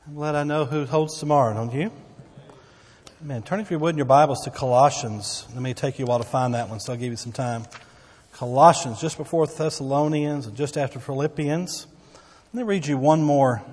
I'm glad I know who holds tomorrow, don't you? Amen. Turn, if you would, in your Bibles to Colossians. Let me take you a while to find that one, so I'll give you some time. Colossians, just before Thessalonians and just after Philippians. Let me read you one more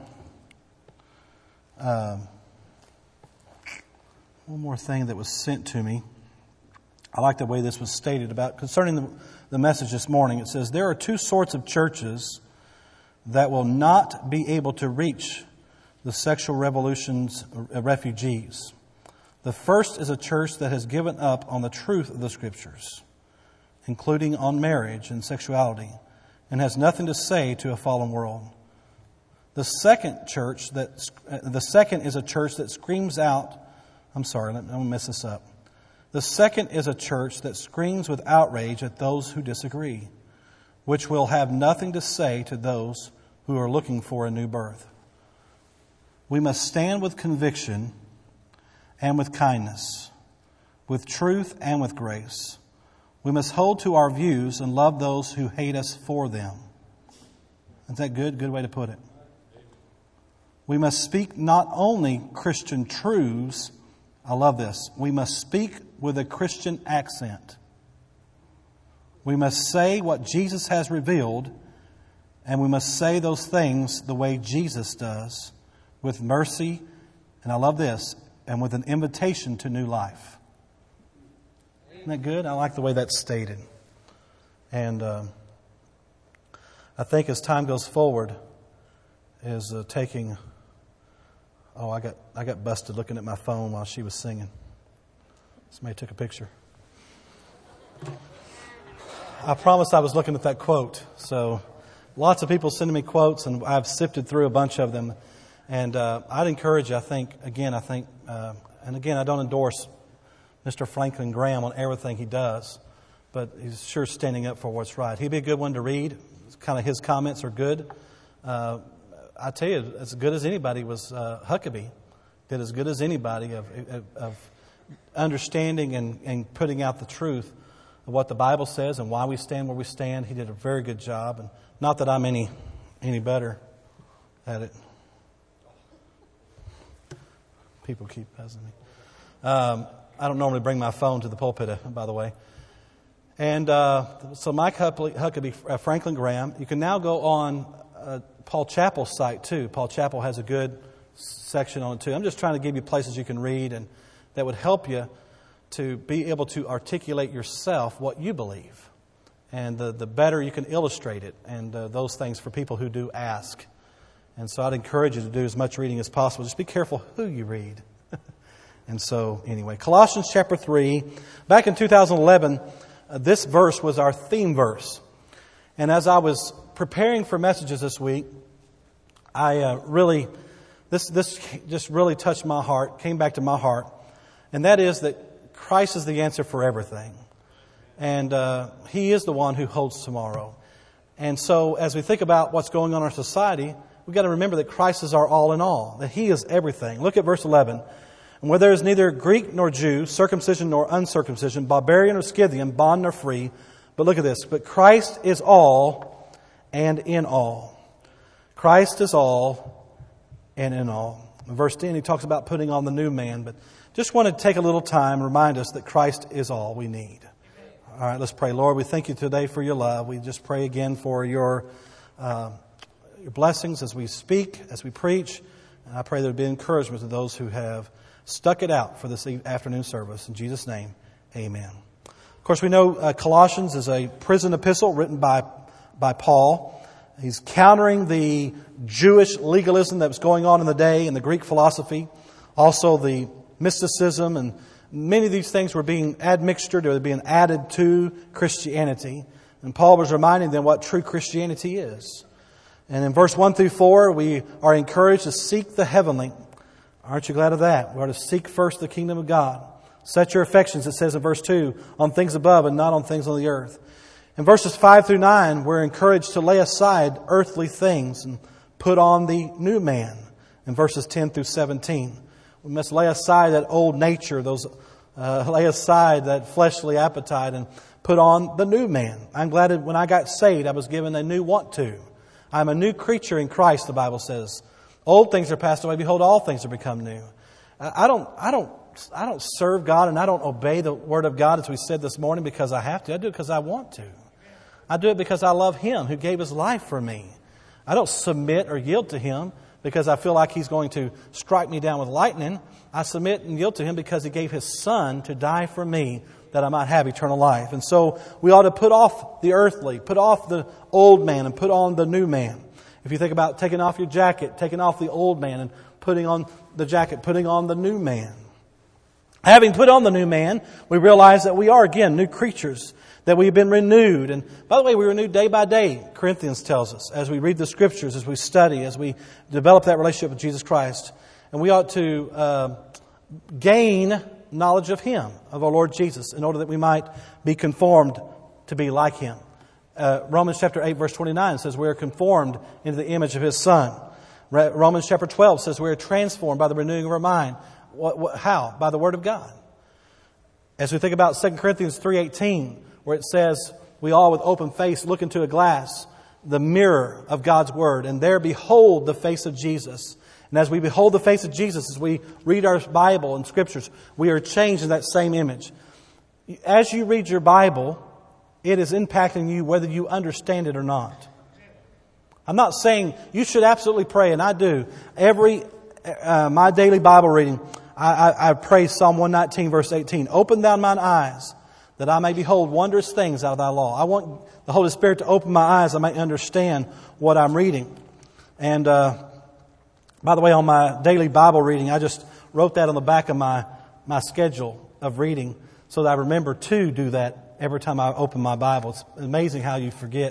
thing that was sent to me. I like the way this was stated about concerning the message this morning. It says, there are two sorts of churches that will not be able to reach the sexual revolution's refugees. The first is a church that has given up on the truth of the Scriptures, including on marriage and sexuality, and has nothing to say to a fallen world. The second is a church that screams out. I'm sorry, I'm going to mess this up. The second is a church that screams with outrage at those who disagree, which will have nothing to say to those who are looking for a new birth. We must stand with conviction and with kindness, with truth and with grace. We must hold to our views and love those who hate us for them. Is that good? Good way to put it. We must speak not only Christian truths, I love this, we must speak with a Christian accent. We must say what Jesus has revealed, and we must say those things the way Jesus does, with mercy, and I love this, and with an invitation to new life. Isn't that good? I like the way that's stated. And I think as time goes forward, is taking... Oh, I got busted looking at my phone while she was singing. Somebody took a picture. I promised I was looking at that quote. So lots of people sending me quotes, and I've sifted through a bunch of them. And I'd encourage you, I think, and again, I don't endorse Mr. Franklin Graham on everything he does, but he's sure standing up for what's right. He'd be a good one to read. Kind of his comments are good. I tell you, as good as anybody was Huckabee. Did as good as anybody of understanding and putting out the truth of what the Bible says and why we stand where we stand. He did a very good job, and not that I'm any better at it. People keep buzzing me. I don't normally bring my phone to the pulpit, by the way. And so Mike Huckabee, Franklin Graham. You can now go on Paul Chappell's site too. Paul Chappell has a good section on it too. I'm just trying to give you places you can read and that would help you to be able to articulate yourself what you believe. And the better you can illustrate it, and those things for people who do ask. And so I'd encourage you to do as much reading as possible. Just be careful who you read. And so anyway, Colossians chapter 3. Back in 2011, this verse was our theme verse. And as I was preparing for messages this week, this just really touched my heart, came back to my heart. And that is that Christ is the answer for everything. And He is the one who holds tomorrow. And so as we think about what's going on in our society, we've got to remember that Christ is our all in all, that He is everything. Look at verse 11. And where there is neither Greek nor Jew, circumcision nor uncircumcision, barbarian or Scythian, bond nor free. But look at this. But Christ is all and in all. Christ is all and in all. In verse 10, he talks about putting on the new man. But just want to take a little time and remind us that Christ is all we need. All right, let's pray. Lord, we thank you today for your love. We just pray again for your blessings as we speak, as we preach. And I pray there would be encouragement to those who have stuck it out for this afternoon service. In Jesus' name, amen. Of course, we know Colossians is a prison epistle written by Paul. He's countering the Jewish legalism that was going on in the day and the Greek philosophy. Also the mysticism, and many of these things were being admixtured or being added to Christianity. And Paul was reminding them what true Christianity is. And in verse 1 through 4, we are encouraged to seek the heavenly. Aren't you glad of that? We are to seek first the kingdom of God. Set your affections, it says in verse 2, on things above and not on things on the earth. In verses 5 through 9, we're encouraged to lay aside earthly things and put on the new man. In verses 10 through 17, we must lay aside that old nature, lay aside that fleshly appetite and put on the new man. I'm glad that when I got saved, I was given a new want to. I'm a new creature in Christ, the Bible says. Old things are passed away. Behold, all things are become new. I don't serve God and I don't obey the Word of God, as we said this morning, because I have to. I do it because I want to. I do it because I love Him who gave His life for me. I don't submit or yield to Him because I feel like He's going to strike me down with lightning. I submit and yield to Him because He gave His Son to die for me that I might have eternal life. And so we ought to put off the earthly, put off the old man and put on the new man. If you think about taking off your jacket, taking off the old man and putting on the jacket, putting on the new man. Having put on the new man, we realize that we are again new creatures, that we've been renewed. And by the way, we're renewed day by day, Corinthians tells us, as we read the Scriptures, as we study, as we develop that relationship with Jesus Christ. And we ought to gain knowledge of Him, of our Lord Jesus, in order that we might be conformed to be like Him. Romans chapter 8, verse 29 says we are conformed into the image of His Son. Romans chapter 12 says we are transformed by the renewing of our mind. How? By the Word of God. As we think about 2 Corinthians 3:18, where it says, we all with open face look into a glass, the mirror of God's Word, and there behold the face of Jesus. And as we behold the face of Jesus, as we read our Bible and Scriptures, we are changed in that same image. As you read your Bible, it is impacting you whether you understand it or not. I'm not saying you should absolutely pray, and I do. My daily Bible reading, I pray Psalm 119, verse 18. Open thou mine eyes, that I may behold wondrous things out of thy law. I want the Holy Spirit to open my eyes, I may understand what I'm reading. And by the way, on my daily Bible reading, I just wrote that on the back of my schedule of reading so that I remember to do that every time I open my Bible. It's amazing how you forget.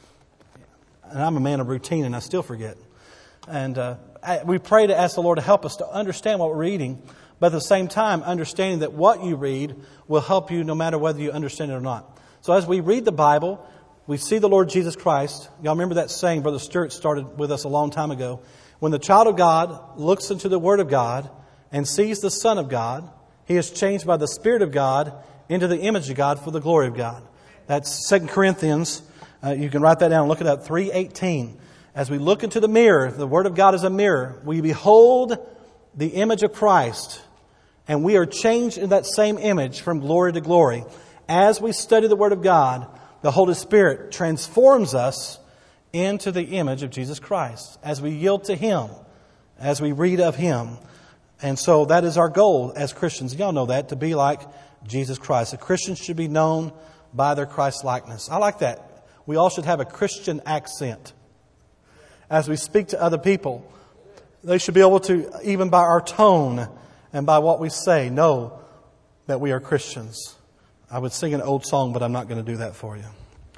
And I'm a man of routine and I still forget. And we pray to ask the Lord to help us to understand what we're reading, but at the same time, understanding that what you read will help you no matter whether you understand it or not. So as we read the Bible, we see the Lord Jesus Christ. Y'all remember that saying Brother Stewart started with us a long time ago. When the child of God looks into the Word of God and sees the Son of God, he is changed by the Spirit of God into the image of God for the glory of God. That's 2 Corinthians. You can write that down and look it up. 3:18. As we look into the mirror, the Word of God is a mirror. We behold the image of Christ, and we are changed in that same image from glory to glory. As we study the Word of God, the Holy Spirit transforms us into the image of Jesus Christ as we yield to Him, as we read of Him. And so that is our goal as Christians. Y'all know that, to be like Jesus Christ. A Christian should be known by their Christ-likeness. I like that. We all should have a Christian accent. As we speak to other people, they should be able to, even by our tone and by what we say, know that we are Christians. I would sing an old song, but I'm not going to do that for you.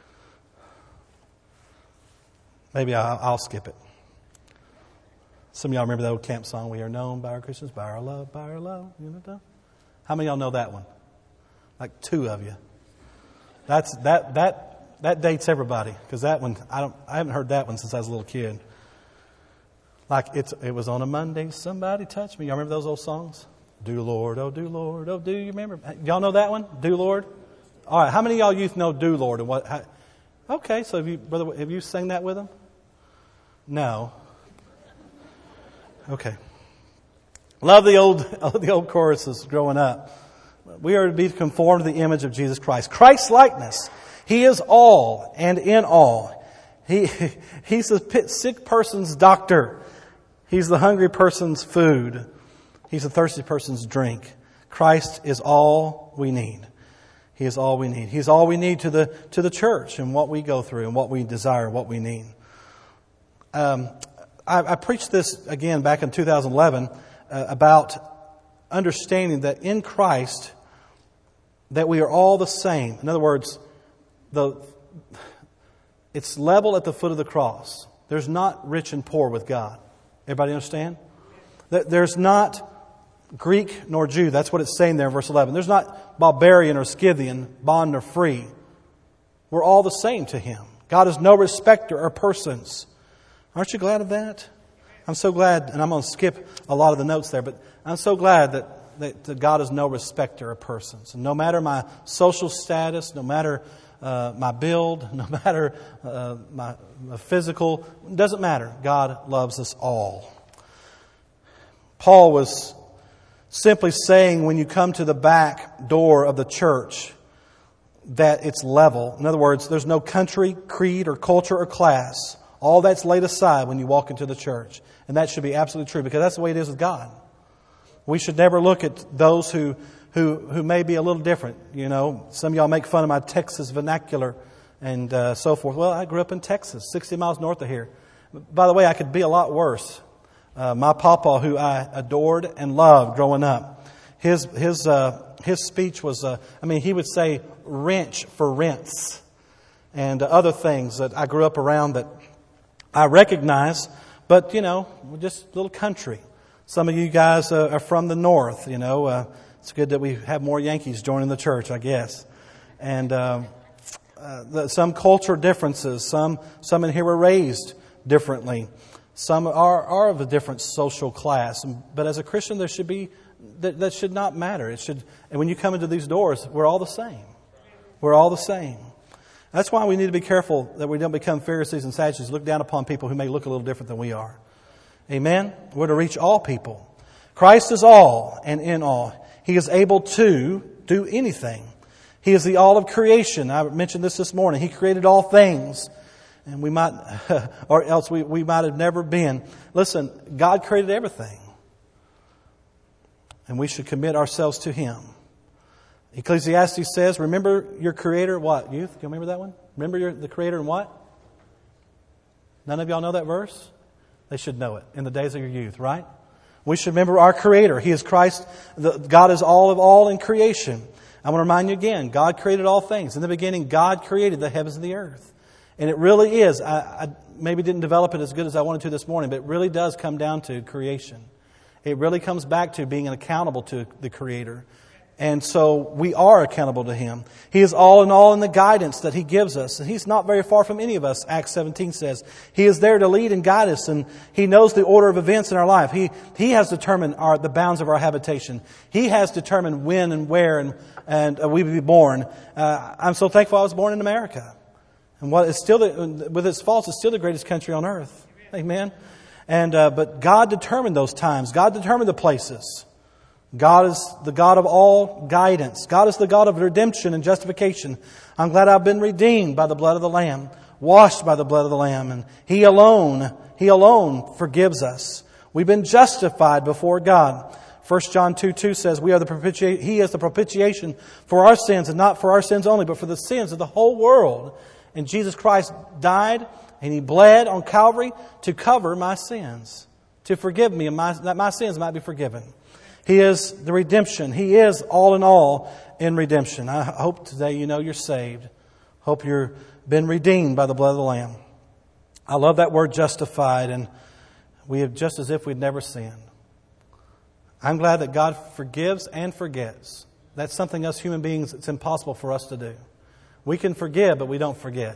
Maybe I'll skip it. Some of y'all remember that old camp song, we are known by our Christians, by our love, by our love. You know? How many of y'all know that one? Like 2 of you. That dates everybody, because that one, I haven't heard that one since I was a little kid. Like it was on a Monday, somebody touched me. Y'all remember those old songs? Do Lord, oh do Lord, oh do you remember? Y'all know that one? Do Lord? All right, how many of y'all youth know Do Lord? And what? Okay, so have you sang that with them? No. Okay. Love the old choruses growing up. We are to be conformed to the image of Jesus Christ. Christ's likeness. He is all and in all. He's the sick person's doctor. He's the hungry person's food. He's the thirsty person's drink. Christ is all we need. He is all we need. He's all we need to the church and what we go through and what we desire, what we need. I preached this again back in 2011 about understanding that in Christ that we are all the same. In other words, it's level at the foot of the cross. There's not rich and poor with God. Everybody understand? There's not Greek nor Jew. That's what it's saying there in verse 11. There's not barbarian or Scythian, bond or free. We're all the same to Him. God is no respecter of persons. Aren't you glad of that? I'm so glad, and I'm going to skip a lot of the notes there, but I'm so glad that God is no respecter of persons. And no matter my social status, no matter my build, no matter my physical, it doesn't matter. God loves us all. Paul was simply saying when you come to the back door of the church that it's level. In other words, there's no country, creed, or culture, or class. All that's laid aside when you walk into the church. And that should be absolutely true because that's the way it is with God. We should never look at those who may be a little different. You know, some of y'all make fun of my Texas vernacular and so forth. Well, I grew up in Texas, 60 miles north of here. By the way, I could be a lot worse. My papa, who I adored and loved growing up, his speech was, he would say wrench for rents and other things that I grew up around that I recognize, but, you know, we're just a little country. Some of you guys are from the north, you know. It's good that we have more Yankees joining the church, I guess. And some cultural differences. Some in here were raised differently. Some are of a different social class. But as a Christian, there should be that should not matter. And when you come into these doors, we're all the same. We're all the same. That's why we need to be careful that we don't become Pharisees and Sadducees, look down upon people who may look a little different than we are. Amen? We're to reach all people. Christ is all and in all. He is able to do anything. He is the all of creation. I mentioned this morning. He created all things. And we might, or else we might have never been. Listen, God created everything. And we should commit ourselves to Him. Ecclesiastes says, remember your Creator, what, youth? Do you remember that one? Remember the Creator in what? None of y'all know that verse? They should know it in the days of your youth, right? We should remember our Creator. He is Christ. God is all of all in creation. I want to remind you again, God created all things. In the beginning, God created the heavens and the earth. And it really is, I maybe didn't develop it as good as I wanted to this morning, but it really does come down to creation. It really comes back to being accountable to the Creator. And so we are accountable to Him. He is all in the guidance that He gives us. And He's not very far from any of us, Acts 17 says. He is there to lead and guide us, and He knows the order of events in our life. He has determined the bounds of our habitation. He has determined when and where and we will be born. I'm so thankful I was born in America. And what is still, with its faults, it's still the greatest country on earth. Amen. And but God determined those times. God determined the places. God is the God of all guidance. God is the God of redemption and justification. I'm glad I've been redeemed by the blood of the Lamb, washed by the blood of the Lamb, and He alone forgives us. We've been justified before God. 1 John 2:2 says, He is the propitiation for our sins, and not for our sins only, but for the sins of the whole world. And Jesus Christ died and He bled on Calvary to cover my sins, to forgive me, and that my sins might be forgiven. He is the redemption. He is all in all in redemption. I hope today you know you're saved. Hope you've been redeemed by the blood of the Lamb. I love that word justified, and we have just as if we'd never sinned. I'm glad that God forgives and forgets. That's something us human beings, it's impossible for us to do. We can forgive, but we don't forget.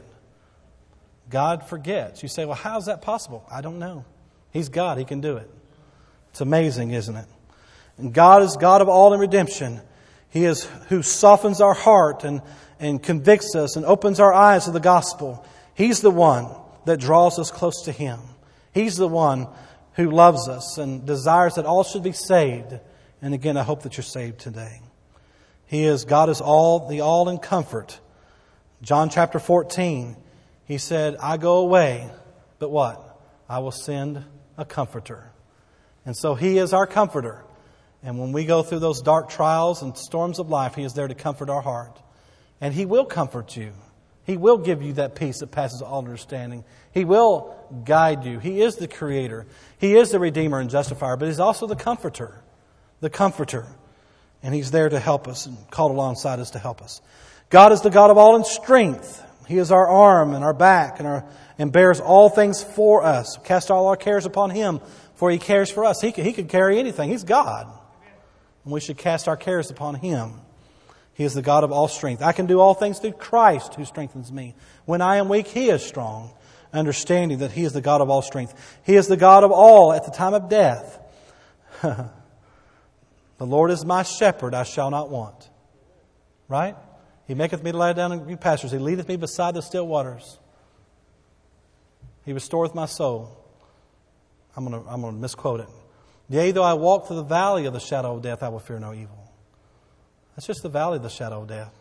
God forgets. You say, well, how is that possible? I don't know. He's God. He can do it. It's amazing, isn't it? And God is God of all in redemption. He is who softens our heart and convicts us and opens our eyes to the gospel. He's the one that draws us close to Him. He's the one who loves us and desires that all should be saved. And again, I hope that you're saved today. God is all in comfort. John chapter 14, He said, I go away, but what? I will send a comforter. And so He is our comforter. And when we go through those dark trials and storms of life, He is there to comfort our heart. And He will comfort you. He will give you that peace that passes all understanding. He will guide you. He is the Creator. He is the Redeemer and Justifier, but He's also the Comforter. The Comforter. And He's there to help us and called alongside us to help us. God is the God of all in strength. He is our arm and our back and bears all things for us. Cast all our cares upon Him, for He cares for us. He could carry anything. He's God. And we should cast our cares upon Him. He is the God of all strength. I can do all things through Christ who strengthens me. When I am weak, He is strong. Understanding that He is the God of all strength. He is the God of all at the time of death. The Lord is my shepherd, I shall not want. Right? He maketh me to lie down in green pastures. He leadeth me beside the still waters. He restoreth my soul. I'm going to misquote it. Yea, though I walk through the valley of the shadow of death, I will fear no evil. That's just the valley of the shadow of death.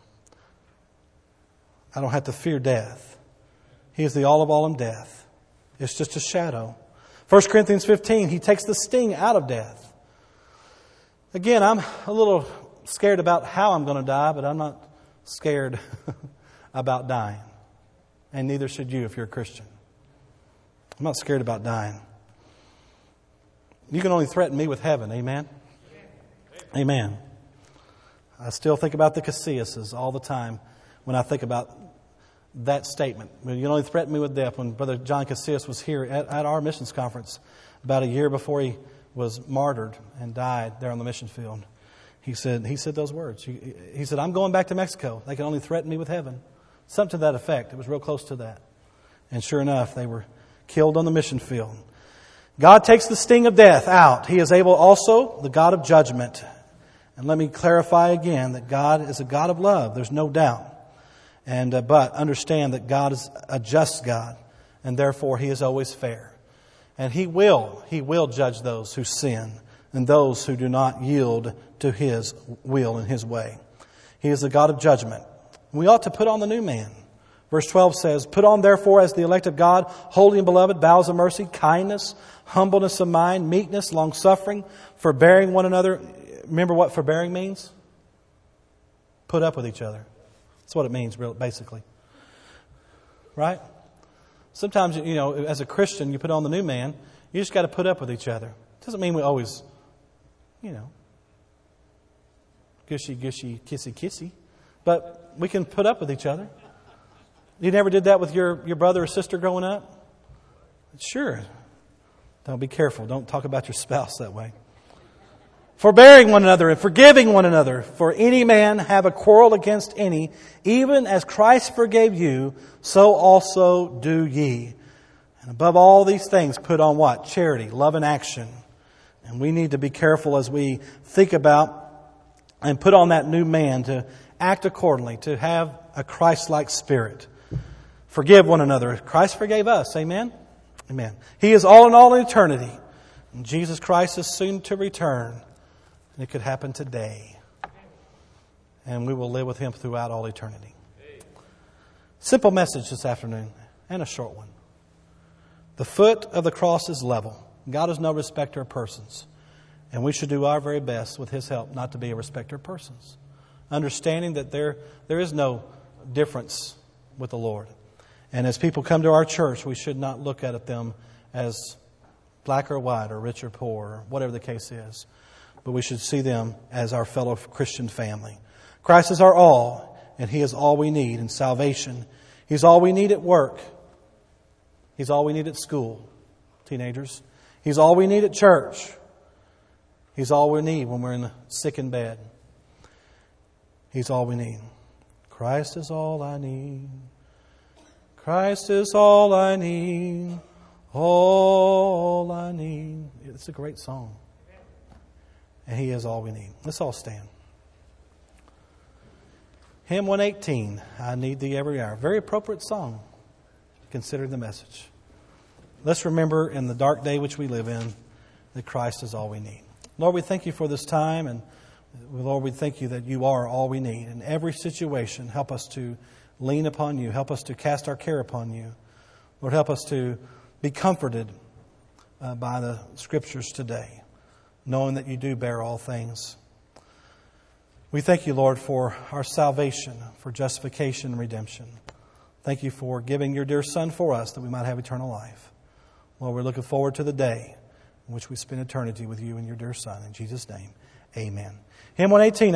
I don't have to fear death. He is the all in death. It's just a shadow. 1 Corinthians 15, He takes the sting out of death. Again, I'm a little scared about how I'm going to die, but I'm not scared about dying. And neither should you if you're a Christian. I'm not scared about dying. You can only threaten me with heaven. Amen? Amen. I still think about the Casillas all the time when I think about that statement. You can only threaten me with death. When Brother John Casillas was here at our missions conference about a year before he was martyred and died there on the mission field, he said those words. He said, I'm going back to Mexico. They can only threaten me with heaven. Something to that effect. It was real close to that. And sure enough, they were killed on the mission field. God takes the sting of death out. He is able also, the God of judgment. And let me clarify again that God is a God of love. There's no doubt. But understand that God is a just God. And therefore He is always fair. And He will judge those who sin and those who do not yield to His will and His way. He is the God of judgment. We ought to put on the new man. Verse 12 says, Put on therefore as the elect of God, holy and beloved, bowels of mercy, kindness, humbleness of mind, meekness, long-suffering, forbearing one another. Remember what forbearing means? Put up with each other. That's what it means, basically. Right? Sometimes, as a Christian, you put on the new man, you just got to put up with each other. It doesn't mean we always, gushy, gushy, kissy, kissy. But we can put up with each other. You never did that with your brother or sister growing up? Sure. Don't be careful. Don't talk about your spouse that way. Forbearing one another and forgiving one another. For any man have a quarrel against any, even as Christ forgave you, so also do ye. And above all these things, put on what? Charity, love and action. And we need to be careful as we think about and put on that new man to act accordingly, to have a Christ-like spirit. Forgive one another. Christ forgave us. Amen? Amen. He is all in all in eternity. And Jesus Christ is soon to return. And it could happen today. And we will live with Him throughout all eternity. Simple message this afternoon, and a short one. The foot of the cross is level. God is no respecter of persons. And we should do our very best with His help not to be a respecter of persons. Understanding that there is no difference with the Lord. And as people come to our church, we should not look at them as black or white or rich or poor or whatever the case is. But we should see them as our fellow Christian family. Christ is our all, and He is all we need in salvation. He's all we need at work. He's all we need at school, teenagers. He's all we need at church. He's all we need when we're sick in bed. He's all we need. Christ is all I need. Christ is all I need. All I need. It's a great song. And He is all we need. Let's all stand. Hymn 118, I Need Thee Every Hour. Very appropriate song, considering the message. Let's remember in the dark day which we live in that Christ is all we need. Lord, we thank You for this time, and Lord, we thank You that You are all we need. In every situation, help us to lean upon You. Help us to cast our care upon You. Lord, help us to be comforted by the Scriptures today, knowing that You do bear all things. We thank You, Lord, for our salvation, for justification and redemption. Thank You for giving Your dear Son for us that we might have eternal life. Lord, we're looking forward to the day in which we spend eternity with You and Your dear Son. In Jesus' name, amen. Hymn 118.